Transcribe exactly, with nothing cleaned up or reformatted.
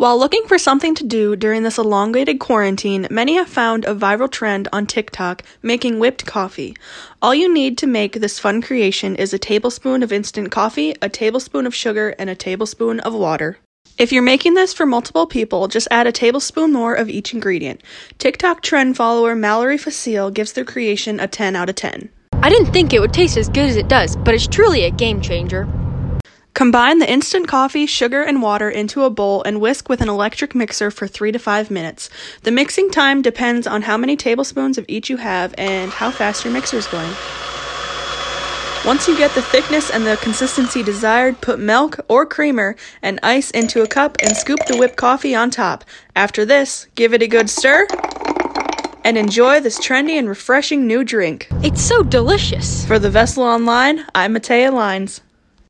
While looking for something to do during this elongated quarantine, many have found a viral trend on TikTok making whipped coffee. All you need to make this fun creation is a tablespoon of instant coffee, a tablespoon of sugar, and a tablespoon of water. If you're making this for multiple people, just add a tablespoon more of each ingredient. TikTok trend follower Mallory Facile gives the creation a ten out of ten. I didn't think it would taste as good as it does, but it's truly a game changer. Combine the instant coffee, sugar, and water into a bowl and whisk with an electric mixer for three to five minutes. The mixing time depends on how many tablespoons of each you have and how fast your mixer is going. Once you get the thickness and the consistency desired, put milk or creamer and ice into a cup and scoop the whipped coffee on top. After this, give it a good stir and enjoy this trendy and refreshing new drink. It's so delicious. For The Vessel Online, I'm Matea Lines.